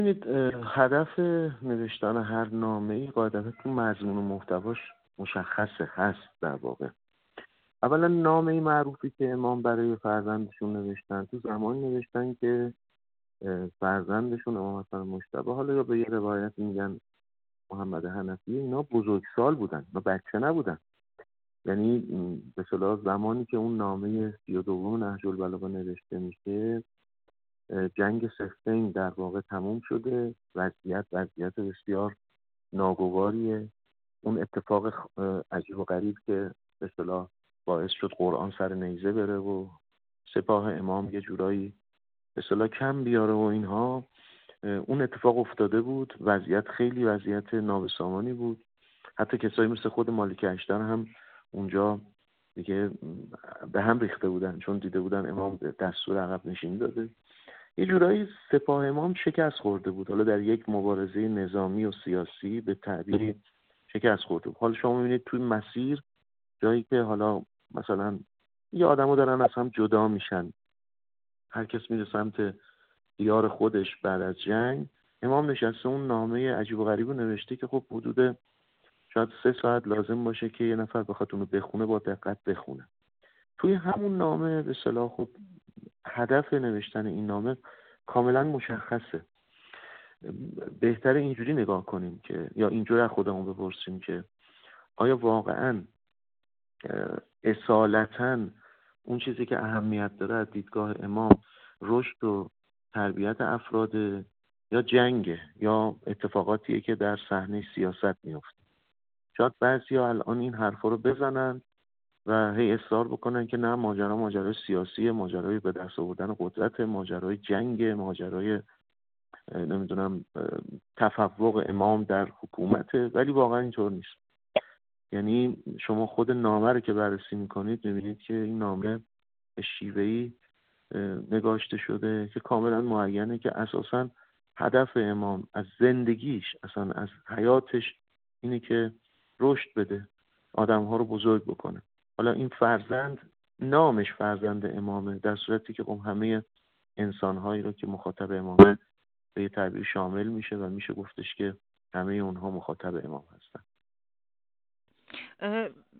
ببینید، هدف نوشتن هر نامه‌ای قاعدتا تو مضمون و محتواش مشخصه، هست در واقع. اولا نامه‌ای معروفی که امام برای فرزندشون نوشتن، تو زمانی نوشتن که فرزندشون امام حسن مجتبی، حالا یا به یه روایت میگن محمد حنفی، اینا بزرگسال بودن، اینا بچه نبودن. یعنی به اصطلاح زمانی که اون نامه 32 نهج البلاغه نوشته میشه، جنگ صفین در واقع تموم شده، وضعیت بسیار ناگواریه. اون اتفاق عجیب و غریب که به اصطلاح باعث شد قرآن سر نیزه بره و سپاه امام یه جورایی به اصطلاح کم بیاره و اینها، اون اتفاق افتاده بود. وضعیت خیلی وضعیت نابسامانی بود. حتی کسایی مثل خود مالک اشتر هم اونجا دیگه به هم ریخته بودن، چون دیده بودن امام دستور عقب نشینی داده. یه جورایی سپاه امام شکست خورده بود، حالا در یک مبارزه نظامی و سیاسی به تعبیری شکست خورده بود. حالا شما میبینید توی مسیر، جایی که حالا مثلا یه آدمو دارن از هم جدا میشن، هر کس میره سمت دیار خودش بعد از جنگ، امام نشسته اون نامه عجیب و غریب رو نوشته که خب حدود شاید 3 ساعت لازم باشه که یه نفر بخواد اونو بخونه، با دقت بخونه. توی همون نامه به اصطلاح خب هدف نوشتن این نامه کاملا مشخصه. بهتره اینجوری نگاه کنیم که، یا اینجوری از خودمون بپرسیم که آیا واقعا اصالتا اون چیزی که اهمیت داره از دیدگاه امام رشد و تربیت افراد، یا جنگه، یا اتفاقاتیه که در صحنه سیاست میفته. شاید بعضیا الان این حرفا رو بزنن و هی اصرار بکنن که نه، ماجرای سیاسیه، ماجرای به دست آوردن قدرت، ماجرای جنگ، ماجرای نمیدونم تفوق امام در حکومته، ولی واقعا اینطور نیست. یعنی شما خود نامه رو که بررسی میکنید میبینید که این نامه به شیوهی نگاشته شده که کاملا معینه که اساساً هدف امام از زندگیش، اصلا از حیاتش، اینه که رشد بده، آدم‌ها رو بزرگ بکنه. حالا این فرزند نامش فرزند امامه، در صورتی که خب همه انسان‌هایی رو که مخاطب امامه به یه تعبیر شامل میشه و میشه گفتش که همه اونها مخاطب امام هستن.